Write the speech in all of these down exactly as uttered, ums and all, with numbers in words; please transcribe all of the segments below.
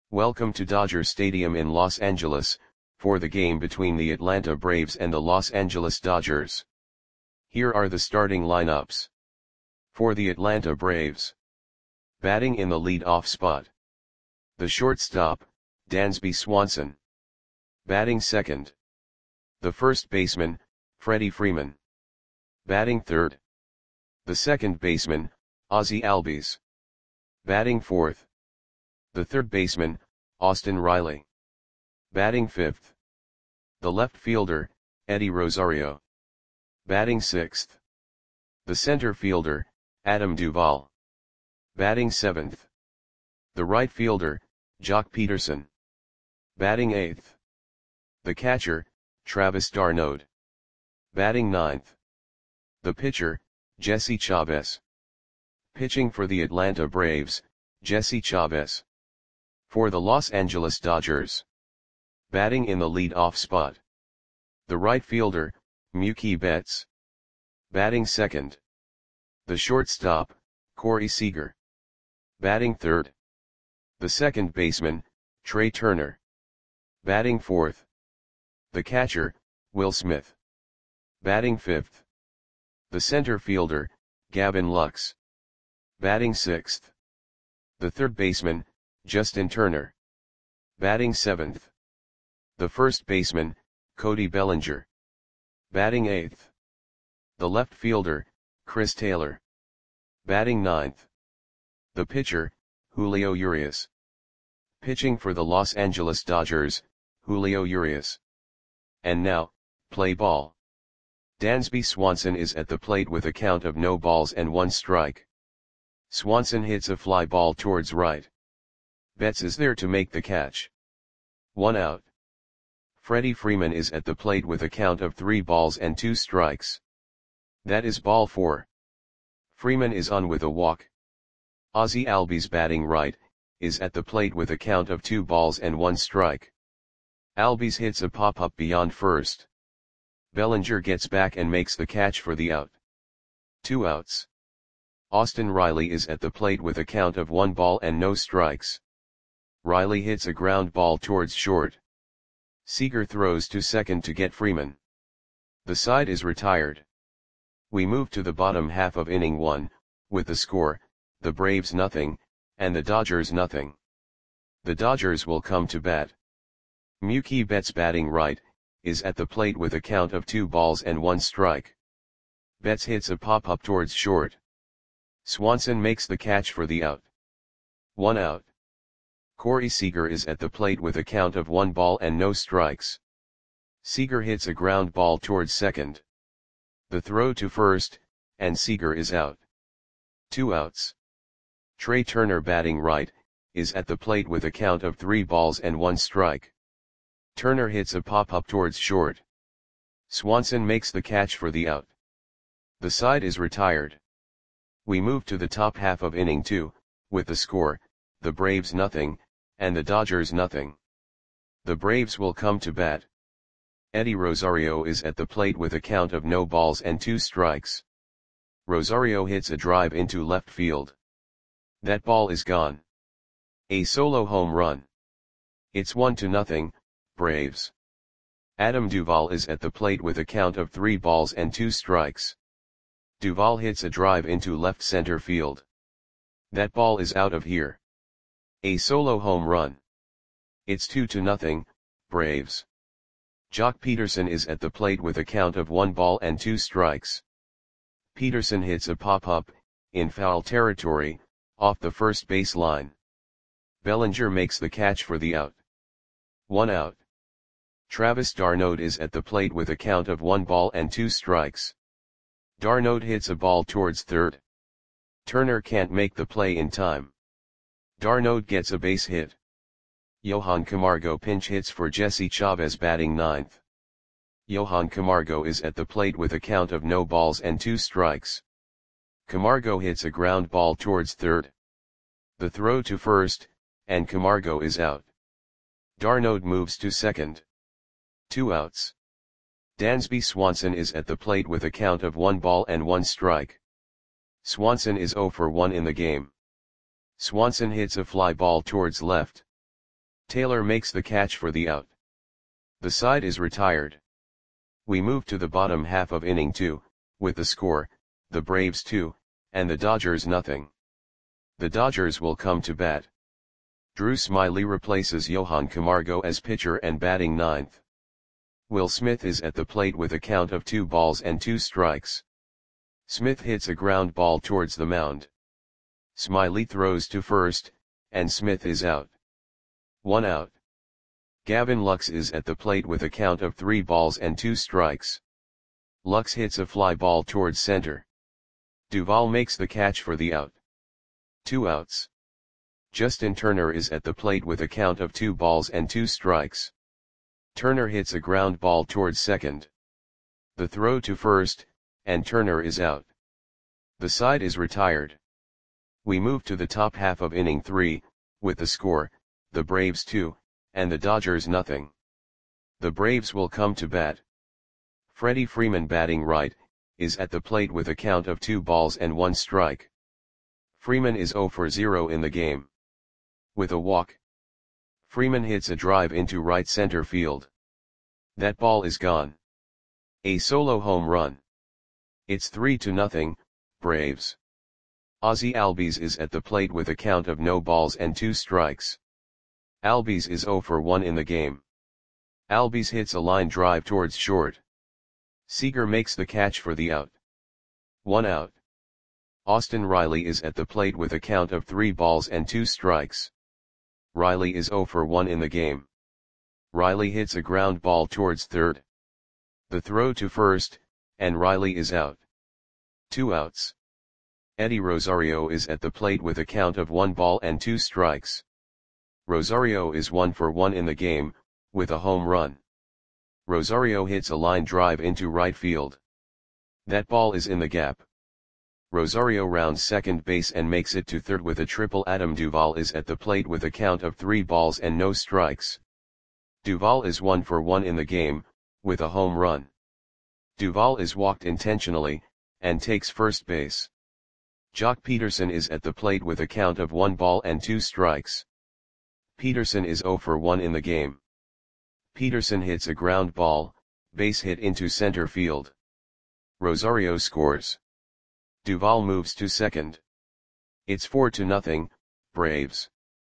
Welcome to Dodger Stadium in Los Angeles, for the game between the Atlanta Braves and the Los Angeles Dodgers. Here are the starting lineups. For the Atlanta Braves. Batting in the lead-off spot. The shortstop, Dansby Swanson. Batting second. The first baseman, Freddie Freeman. Batting third. The second baseman, Ozzie Albies. Batting fourth. The third baseman, Austin Riley. Batting fifth. The left fielder, Eddie Rosario. Batting sixth. The center fielder, Adam Duvall. Batting seventh. The right fielder, Joc Pederson. Batting eighth. The catcher, Travis d'Arnaud. Batting ninth. The pitcher, Jesse Chavez. Pitching for the Atlanta Braves, Jesse Chavez. For the Los Angeles Dodgers. Batting in the lead-off spot. The right fielder, Mookie Betts. Batting second. The shortstop, Corey Seager. Batting third. The second baseman, Trey Turner. Batting fourth. The catcher, Will Smith. Batting fifth. The center fielder, Gavin Lux. Batting sixth. The third baseman, Justin Turner. Batting seventh. The first baseman, Cody Bellinger. Batting eighth. The left fielder, Chris Taylor. Batting ninth. The pitcher, Julio Urias. Pitching for the Los Angeles Dodgers, Julio Urias. And now, play ball. Dansby Swanson is at the plate with a count of no balls and one strike. Swanson hits a fly ball towards right. Betts is there to make the catch. One out. Freddie Freeman is at the plate with a count of three balls and two strikes. That is ball four. Freeman is on with a walk. Ozzie Albies, batting right, is at the plate with a count of two balls and one strike. Albies hits a pop-up beyond first. Bellinger gets back and makes the catch for the out. Two outs. Austin Riley is at the plate with a count of one ball and no strikes. Riley hits a ground ball towards short. Seager throws to second to get Freeman. The side is retired. We move to the bottom half of inning one, with the score, the Braves nothing, and the Dodgers nothing. The Dodgers will come to bat. Mookie Betts, batting right, is at the plate with a count of two balls and one strike. Betts hits a pop-up towards short. Swanson makes the catch for the out. One out. Corey Seager is at the plate with a count of one ball and no strikes. Seager hits a ground ball towards second. The throw to first, and Seager is out. Two outs. Trey Turner, batting right, is at the plate with a count of three balls and one strike. Turner hits a pop-up towards short. Swanson makes the catch for the out. The side is retired. We move to the top half of inning two, with the score, the Braves nothing, and the Dodgers nothing. The Braves will come to bat. Eddie Rosario is at the plate with a count of no balls and two strikes. Rosario hits a drive into left field. That ball is gone. A solo home run. It's one to nothing, Braves. Adam Duvall is at the plate with a count of three balls and two strikes. Duvall hits a drive into left center field. That ball is out of here. A solo home run. It's two to nothing, Braves. Joc Pederson is at the plate with a count of one ball and two strikes. Pederson hits a pop-up, in foul territory, off the first base line. Bellinger makes the catch for the out. One out. Travis d'Arnaud is at the plate with a count of one ball and two strikes. d'Arnaud hits a ball towards third. Turner can't make the play in time. d'Arnaud gets a base hit. Johan Camargo pinch hits for Jesse Chavez, batting ninth. Johan Camargo is at the plate with a count of no balls and two strikes. Camargo hits a ground ball towards third. The throw to first, and Camargo is out. d'Arnaud moves to second. Two outs. Dansby Swanson is at the plate with a count of one ball and one strike. Swanson is zero for one in the game. Swanson hits a fly ball towards left. Taylor makes the catch for the out. The side is retired. We move to the bottom half of inning two, with the score, the Braves two, and the Dodgers nothing. The Dodgers will come to bat. Drew Smyly replaces Johan Camargo as pitcher and batting ninth. Will Smith is at the plate with a count of two balls and two strikes. Smith hits a ground ball towards the mound. Smyly throws to first, and Smith is out. One out. Gavin Lux is at the plate with a count of three balls and two strikes. Lux hits a fly ball towards center. Duvall makes the catch for the out. Two outs. Justin Turner is at the plate with a count of two balls and two strikes. Turner hits a ground ball towards second. The throw to first, and Turner is out. The side is retired. We move to the top half of inning three, with the score, the Braves two, and the Dodgers nothing. The Braves will come to bat. Freddie Freeman, batting right, is at the plate with a count of two balls and one strike. Freeman is zero for zero in the game. With a walk, Freeman hits a drive into right center field. That ball is gone. A solo home run. It's three to nothing, Braves. Ozzie Albies is at the plate with a count of no balls and two strikes. Albies is zero for one in the game. Albies hits a line drive towards short. Seager makes the catch for the out. One out. Austin Riley is at the plate with a count of three balls and two strikes. Riley is zero for one in the game. Riley hits a ground ball towards third. The throw to first, and Riley is out. Two outs. Eddie Rosario is at the plate with a count of one ball and two strikes. Rosario is one for one in the game, with a home run. Rosario hits a line drive into right field. That ball is in the gap. Rosario rounds second base and makes it to third with a triple. Adam Duvall is at the plate with a count of three balls and no strikes. Duvall is one for one in the game, with a home run. Duvall is walked intentionally, and takes first base. Jock Peterson is at the plate with a count of one ball and two strikes. Peterson is zero for one in the game. Peterson hits a ground ball, base hit into center field. Rosario scores. Duvall moves to second. It's four to nothing, Braves.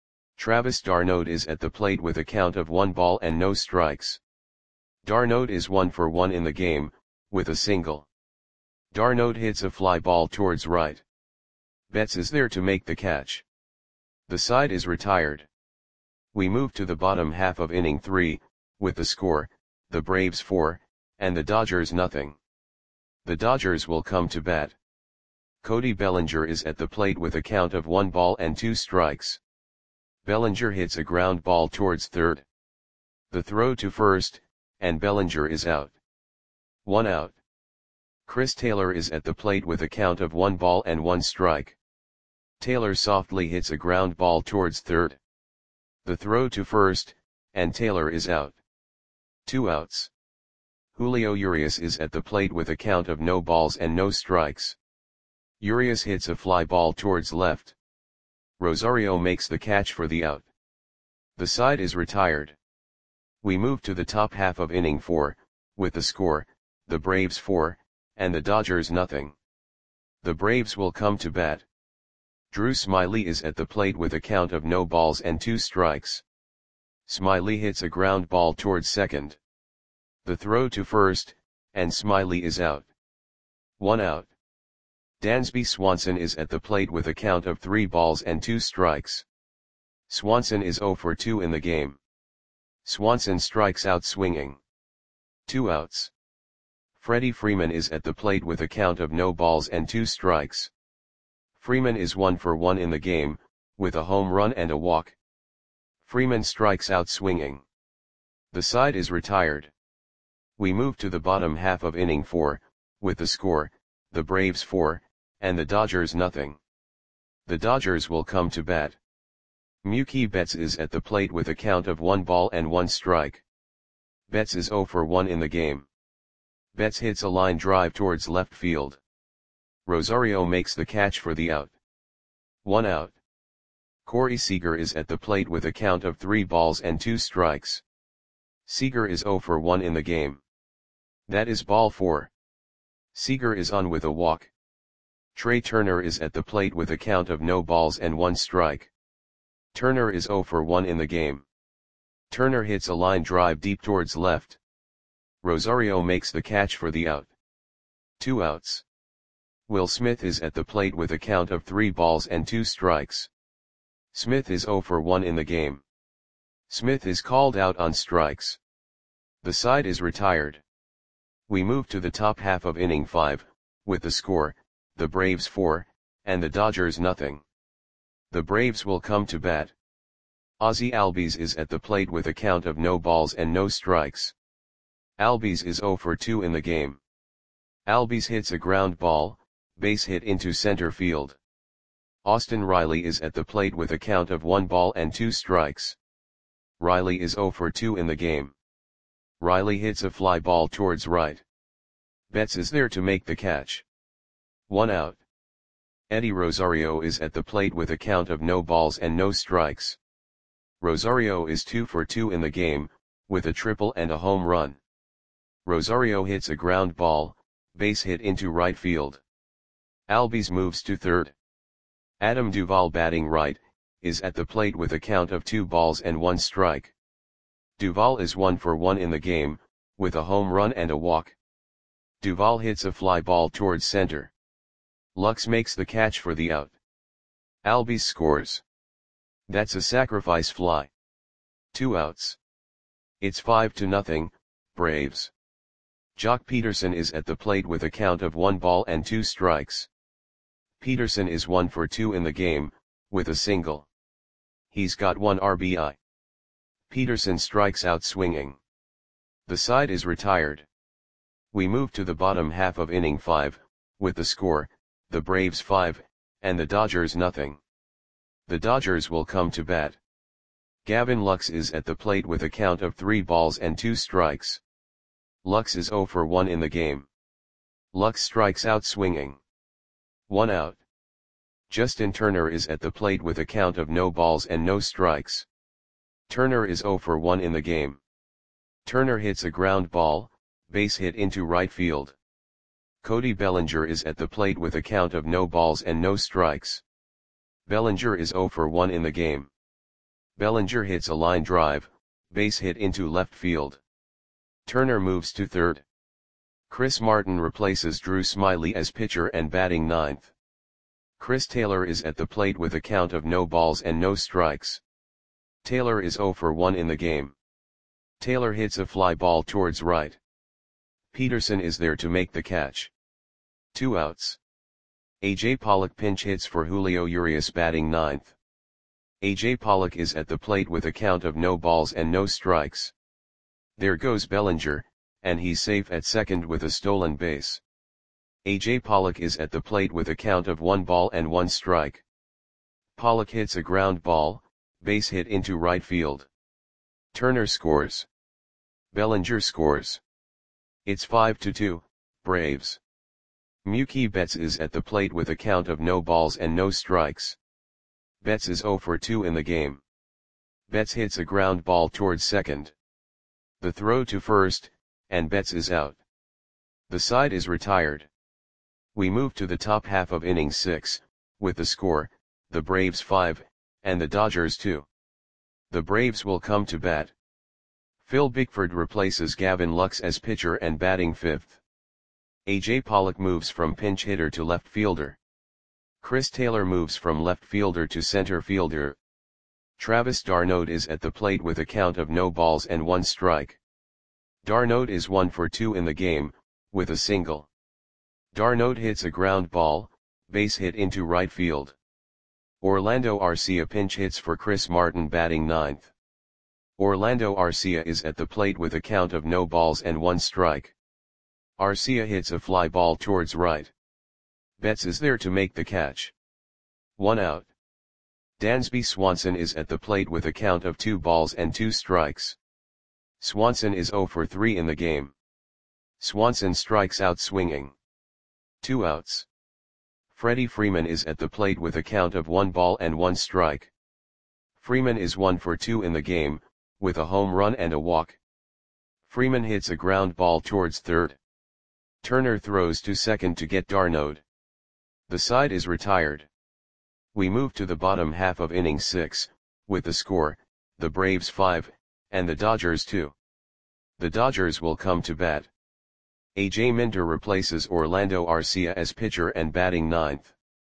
Travis d'Arnaud is at the plate with a count of one ball and no strikes. d'Arnaud is one for one in the game, with a single. d'Arnaud hits a fly ball towards right. Betts is there to make the catch. The side is retired. We move to the bottom half of inning three, with the score, the Braves four, and the Dodgers nothing. The Dodgers will come to bat. Cody Bellinger is at the plate with a count of one ball and two strikes. Bellinger hits a ground ball towards third. The throw to first, and Bellinger is out. One out. Chris Taylor is at the plate with a count of one ball and one strike. Taylor softly hits a ground ball towards third. The throw to first, and Taylor is out. Two outs. Julio Urias is at the plate with a count of no balls and no strikes. Urias hits a fly ball towards left. Rosario makes the catch for the out. The side is retired. We move to the top half of inning four, with the score, the Braves four, and the Dodgers nothing. The Braves will come to bat. Drew Smyly is at the plate with a count of no balls and two strikes. Smyly hits a ground ball towards second. The throw to first, and Smyly is out. One out. Dansby Swanson is at the plate with a count of three balls and two strikes. Swanson is zero for two in the game. Swanson strikes out swinging. Two outs. Freddie Freeman is at the plate with a count of no balls and two strikes. Freeman is one for one in the game, with a home run and a walk. Freeman strikes out swinging. The side is retired. We move to the bottom half of inning four, with the score, the Braves four, and the Dodgers nothing. The Dodgers will come to bat. Mookie Betts is at the plate with a count of one ball and one strike. Betts is zero for one in the game. Betts hits a line drive towards left field. Rosario makes the catch for the out. One out. Corey Seager is at the plate with a count of three balls and two strikes. Seager is zero for one in the game. That is ball four. Seager is on with a walk. Trey Turner is at the plate with a count of no balls and one strike. Turner is zero for one in the game. Turner hits a line drive deep towards left. Rosario makes the catch for the out. Two outs. Will Smith is at the plate with a count of three balls and two strikes. Smith is zero for one in the game. Smith is called out on strikes. The side is retired. We move to the top half of inning five, with the score, the Braves four, and the Dodgers nothing. The Braves will come to bat. Ozzie Albies is at the plate with a count of no balls and no strikes. Albies is zero for two in the game. Albies hits a ground ball, base hit into center field. Austin Riley is at the plate with a count of one ball and two strikes. Riley is zero for two in the game. Riley hits a fly ball towards right. Betts is there to make the catch. One out. Eddie Rosario is at the plate with a count of no balls and no strikes. Rosario is two for two in the game, with a triple and a home run. Rosario hits a ground ball, base hit into right field. Albies moves to third. Adam Duvall, batting right, is at the plate with a count of two balls and one strike. Duvall is one for one in the game, with a home run and a walk. Duvall hits a fly ball towards center. Lux makes the catch for the out. Albies scores. That's a sacrifice fly. Two outs. It's five to nothing, Braves. Jock Peterson is at the plate with a count of one ball and two strikes. Peterson is one for two in the game, with a single. He's got one R B I. Peterson strikes out swinging. The side is retired. We move to the bottom half of inning five, with the score, the Braves five, and the Dodgers nothing. The Dodgers will come to bat. Gavin Lux is at the plate with a count of three balls and two strikes. Lux is zero for one in the game. Lux strikes out swinging. One out. Justin Turner is at the plate with a count of no balls and no strikes. Turner is zero for one in the game. Turner hits a ground ball, base hit into right field. Cody Bellinger is at the plate with a count of no balls and no strikes. Bellinger is zero for one in the game. Bellinger hits a line drive, base hit into left field. Turner moves to third. Chris Martin replaces Drew Smyly as pitcher and batting ninth. Chris Taylor is at the plate with a count of no balls and no strikes. Taylor is zero for one in the game. Taylor hits a fly ball towards right. Peterson is there to make the catch. Two outs. A J Pollock pinch hits for Julio Urias, batting ninth. A J Pollock is at the plate with a count of no balls and no strikes. There goes Bellinger, and he's safe at second with a stolen base. A J Pollock is at the plate with a count of one ball and one strike. Pollock hits a ground ball, base hit into right field. Turner scores. Bellinger scores. It's five to two, Braves. Mookie Betts is at the plate with a count of no balls and no strikes. Betts is zero for two in the game. Betts hits a ground ball towards second. The throw to first, and Betts is out. The side is retired. We move to the top half of inning six, with the score, the Braves five, and the Dodgers two. The Braves will come to bat. Phil Bickford replaces Gavin Lux as pitcher and batting fifth. A J Pollock moves from pinch hitter to left fielder. Chris Taylor moves from left fielder to center fielder. Travis d'Arnaud is at the plate with a count of no balls and one strike. d'Arnaud is one for two in the game, with a single. d'Arnaud hits a ground ball, base hit into right field. Orlando Arcia pinch hits for Chris Martin, batting ninth. Orlando Arcia is at the plate with a count of no balls and one strike. Arcia hits a fly ball towards right. Betts is there to make the catch. One out. Dansby Swanson is at the plate with a count of two balls and two strikes. Swanson is zero for three in the game. Swanson strikes out swinging. Two outs. Freddie Freeman is at the plate with a count of one ball and one strike. Freeman is one for two in the game, with a home run and a walk. Freeman hits a ground ball towards third. Turner throws to second to get d'Arnaud. The side is retired. We move to the bottom half of inning six, with the score, the Braves five, and the Dodgers two. The Dodgers will come to bat. A J Minter replaces Orlando Arcia as pitcher and batting ninth.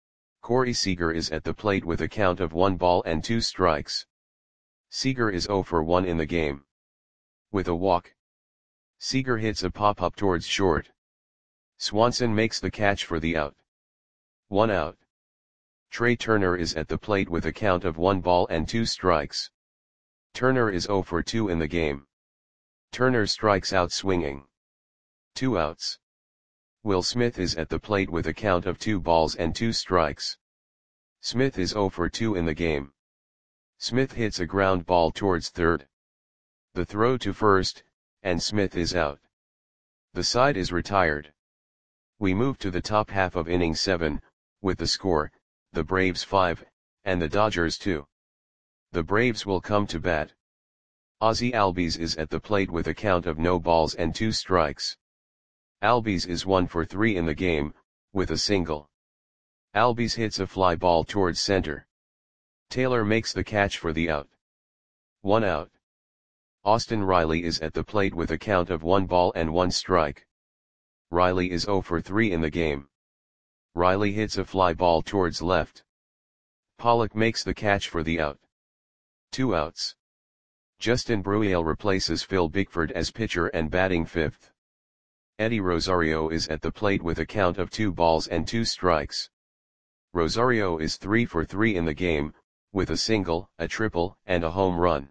Corey Seager is at the plate with a count of one ball and two strikes. Seager is zero for one in the game. With a walk, Seager hits a pop-up towards short. Swanson makes the catch for the out. One out. Trey Turner is at the plate with a count of one ball and two strikes. Turner is zero for two in the game. Turner strikes out swinging. Two outs. Will Smith is at the plate with a count of two balls and two strikes. Smith is zero for two in the game. Smith hits a ground ball towards third. The throw to first, and Smith is out. The side is retired. We move to the top half of inning seven, with the score, the Braves five, and the Dodgers two. The Braves will come to bat. Ozzie Albies is at the plate with a count of no balls and two strikes. Albies is one for three in the game, with a single. Albies hits a fly ball towards center. Taylor makes the catch for the out. One out. Austin Riley is at the plate with a count of one ball and one strike. Riley is zero for three in the game. Riley hits a fly ball towards left. Pollock makes the catch for the out. Two outs. Justin Bruiel replaces Phil Bickford as pitcher and batting fifth. Eddie Rosario is at the plate with a count of two balls and two strikes. Rosario is three for three in the game, with a single, a triple, and a home run.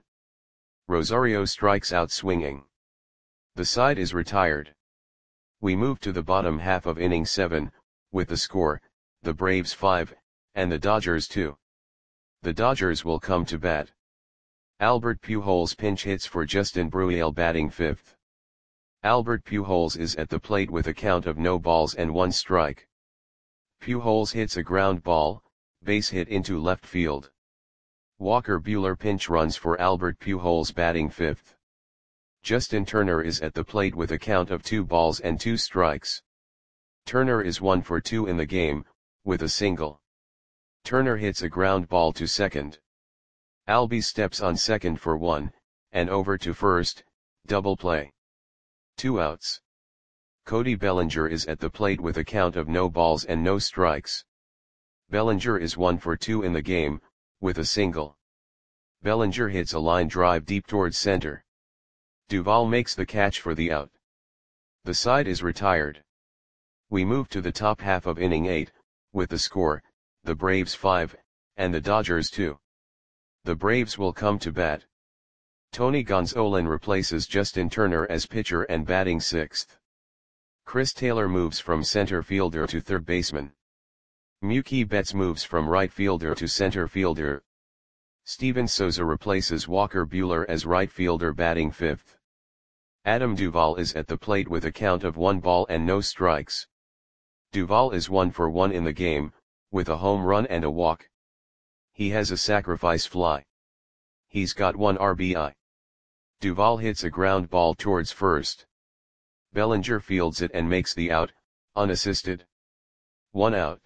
Rosario strikes out swinging. The side is retired. We move to the bottom half of inning seven, with the score, the Braves five, and the Dodgers two. The Dodgers will come to bat. Albert Pujols pinch hits for Justin Bruiel batting fifth. Albert Pujols is at the plate with a count of no balls and one strike. Pujols hits a ground ball, base hit into left field. Walker Buehler pinch runs for Albert Pujols batting fifth. Justin Turner is at the plate with a count of two balls and two strikes. Turner is one for two in the game, with a single. Turner hits a ground ball to second. Albies steps on second for one, and over to first, double play. Two outs. Cody Bellinger is at the plate with a count of no balls and no strikes. Bellinger is one for two in the game, with a single. Bellinger hits a line drive deep towards center. Duvall makes the catch for the out. The side is retired. We move to the top half of inning eight, with the score, the Braves five, and the Dodgers two. The Braves will come to bat. Tony Gonsolin replaces Justin Turner as pitcher and batting sixth. Chris Taylor moves from center fielder to third baseman. Mookie Betts moves from right fielder to center fielder. Steven Souza replaces Walker Buehler as right fielder batting fifth. Adam Duvall is at the plate with a count of one ball and no strikes. Duvall is one for one in the game, with a home run and a walk. He has a sacrifice fly. He's got one R B I. Duvall hits a ground ball towards first. Bellinger fields it and makes the out, unassisted. One out.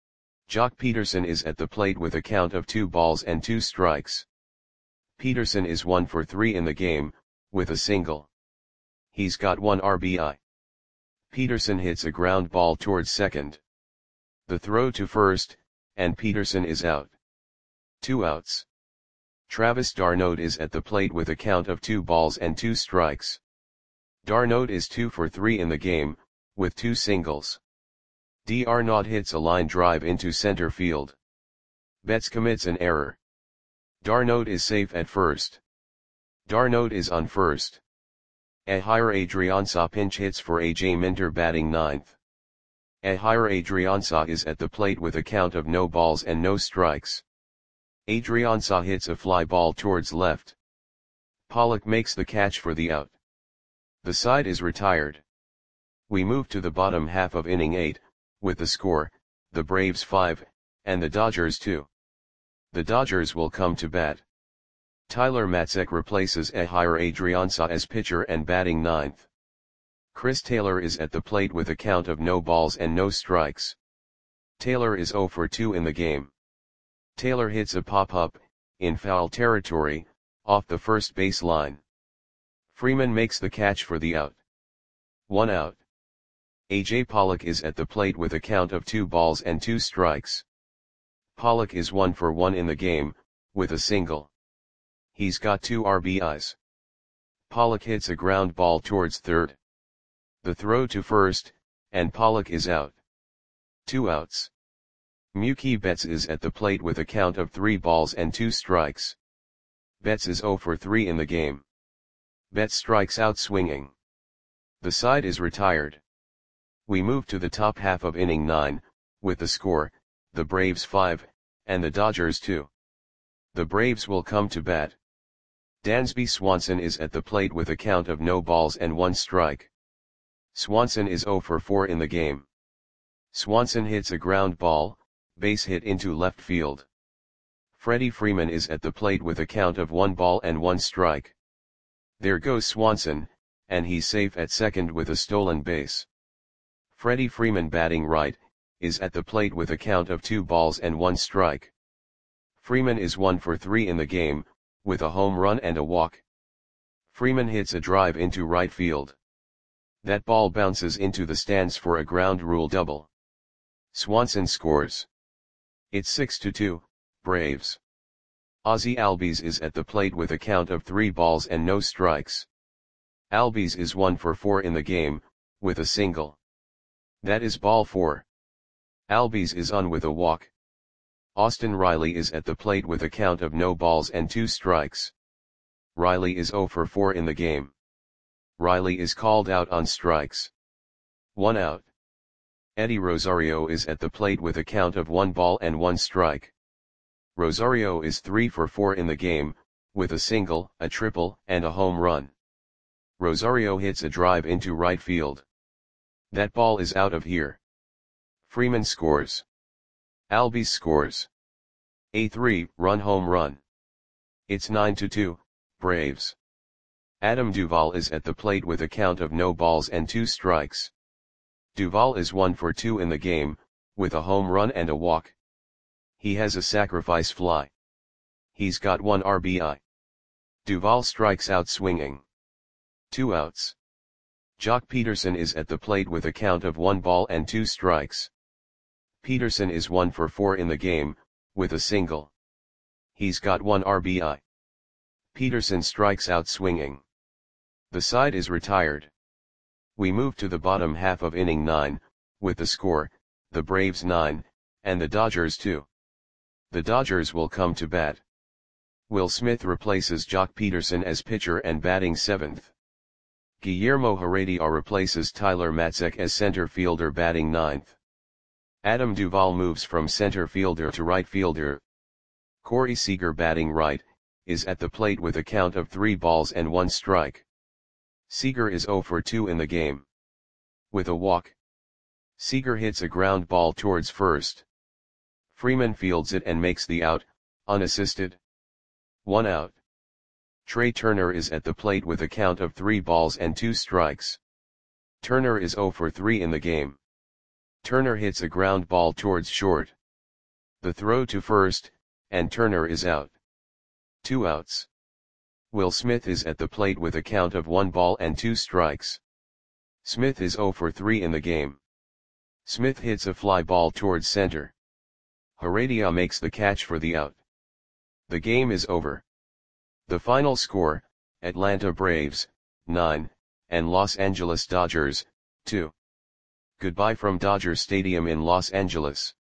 Jock Peterson is at the plate with a count of two balls and two strikes. Peterson is one for three in the game, with a single. He's got one R B I. Peterson hits a ground ball towards second. The throw to first, and Peterson is out. Two outs. Travis d'Arnaud is at the plate with a count of two balls and two strikes. d'Arnaud is two for three in the game, with two singles. D'Arnaud hits a line drive into center field. Betts commits an error. d'Arnaud is safe at first. d'Arnaud is on first. Ehire Adrianza pinch hits for A J Minter batting ninth. Ehire Adrianza is at the plate with a count of no balls and no strikes. Adrianza hits a fly ball towards left. Pollock makes the catch for the out. The side is retired. We move to the bottom half of inning eight, with the score, the Braves five, and the Dodgers two. The Dodgers will come to bat. Tyler Matzek replaces Ehire Adrianza as pitcher and batting ninth. Chris Taylor is at the plate with a count of no balls and no strikes. Taylor is zero for two in the game. Taylor hits a pop-up, in foul territory, off the first base line. Freeman makes the catch for the out. One out. A J Pollock is at the plate with a count of two balls and two strikes. Pollock is one for one in the game, with a single. He's got two R B Is. Pollock hits a ground ball towards third. The throw to first, and Pollock is out. Two outs. Mookie Betts is at the plate with a count of three balls and two strikes. Betts is zero for three in the game. Betts strikes out swinging. The side is retired. We move to the top half of inning nine, with the score, the Braves five, and the Dodgers two. The Braves will come to bat. Dansby Swanson is at the plate with a count of no balls and one strike. Swanson is zero for four in the game. Swanson hits a ground ball, base hit into left field. Freddie Freeman is at the plate with a count of one ball and one strike. There goes Swanson, and he's safe at second with a stolen base. Freddie Freeman, batting right, is at the plate with a count of two balls and one strike. Freeman is one for three in the game, with a home run and a walk. Freeman hits a drive into right field. That ball bounces into the stands for a ground rule double. Swanson scores. It's six to two, Braves. Ozzie Albies is at the plate with a count of three balls and no strikes. Albies is one for four in the game, with a single. That is ball four. Albies is on with a walk. Austin Riley is at the plate with a count of no balls and two strikes. Riley is zero for four in the game. Riley is called out on strikes. One out. Eddie Rosario is at the plate with a count of one ball and one strike. Rosario is three for four in the game, with a single, a triple, and a home run. Rosario hits a drive into right field. That ball is out of here. Freeman scores. Albies scores. A three-run home run. It's nine to two, Braves. Adam Duvall is at the plate with a count of no balls and two strikes. Duvall is one for two in the game, with a home run and a walk. He has a sacrifice fly. He's got one R B I. Duvall strikes out swinging. Two outs. Jock Peterson is at the plate with a count of one ball and two strikes. Peterson is one for four in the game, with a single. He's got one R B I. Peterson strikes out swinging. The side is retired. We move to the bottom half of inning nine, with the score, the Braves nine, and the Dodgers two. The Dodgers will come to bat. Will Smith replaces Jock Peterson as pitcher and batting seventh. Guillermo Heredia replaces Tyler Matzek as center fielder batting ninth. Adam Duvall moves from center fielder to right fielder. Corey Seager, batting right, is at the plate with a count of three balls and one strike. Seager is zero for two in the game. With a walk. Seager hits a ground ball towards first. Freeman fields it and makes the out, unassisted. One out. Trey Turner is at the plate with a count of three balls and two strikes. Turner is zero for three in the game. Turner hits a ground ball towards short. The throw to first, and Turner is out. Two outs. Will Smith is at the plate with a count of one ball and two strikes. Smith is zero for three in the game. Smith hits a fly ball towards center. Heredia makes the catch for the out. The game is over. The final score, Atlanta Braves, nine, and Los Angeles Dodgers, two. Goodbye from Dodger Stadium in Los Angeles.